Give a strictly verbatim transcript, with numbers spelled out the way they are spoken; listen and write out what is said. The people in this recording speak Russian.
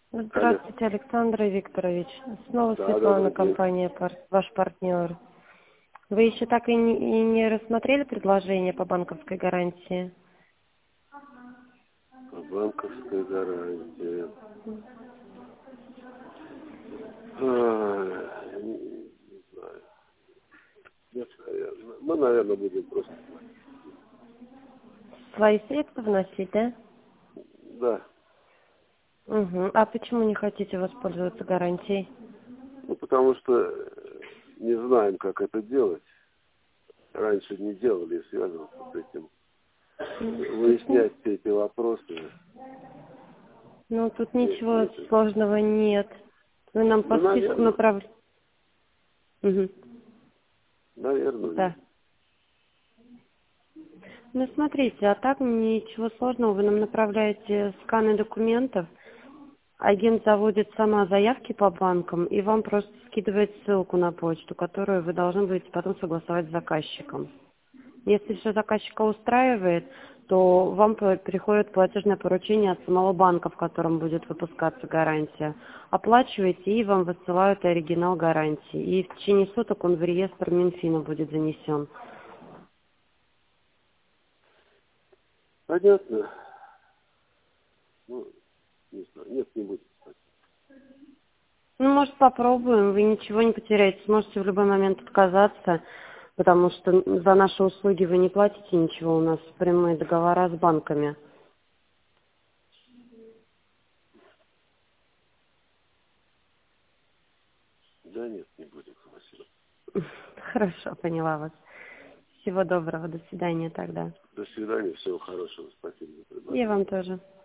Алло. Здравствуйте, Александр Викторович. Снова Да, Светлана, добрый день. компания пар- «Ваш партнер». Вы еще так и не, и не рассмотрели предложение по банковской гарантии? По банковской гарантии. А, не, не знаю. Нет, наверное. Мы, наверное, будем просто платить. Свои средства вносить, да? Да. Угу. А почему не хотите воспользоваться гарантией? Ну, потому что э, не знаем, как это делать. Раньше не делали и связываться с этим. Тут, Выяснять все эти вопросы. ну, тут Мне, мне ничего это... сложного нет. Вы нам по Ну, списку наверное. направляете. Угу. Наверное, нет. Да. Ну, смотрите, а так ничего сложного. Вы нам направляете сканы документов. Агент заводит сама заявки по банкам и вам просто скидывает ссылку на почту, которую вы должны будете потом согласовать с заказчиком. Если все заказчика устраивает, то вам по- приходит платежное поручение от самого банка, в котором будет выпускаться гарантия. Оплачиваете и вам высылают оригинал гарантии. И в течение суток он в реестр Минфина будет занесен. Понятно. Ну, не знаю. Нет, не будет. Ну, может, попробуем, вы ничего не потеряете, сможете в любой момент отказаться, потому что за наши услуги вы не платите ничего, у нас прямые договора с банками. Да нет, не будет. Спасибо. Хорошо, поняла вас. Всего доброго, до свидания тогда. До свидания. Всего хорошего. Спасибо за И предложение. вам тоже.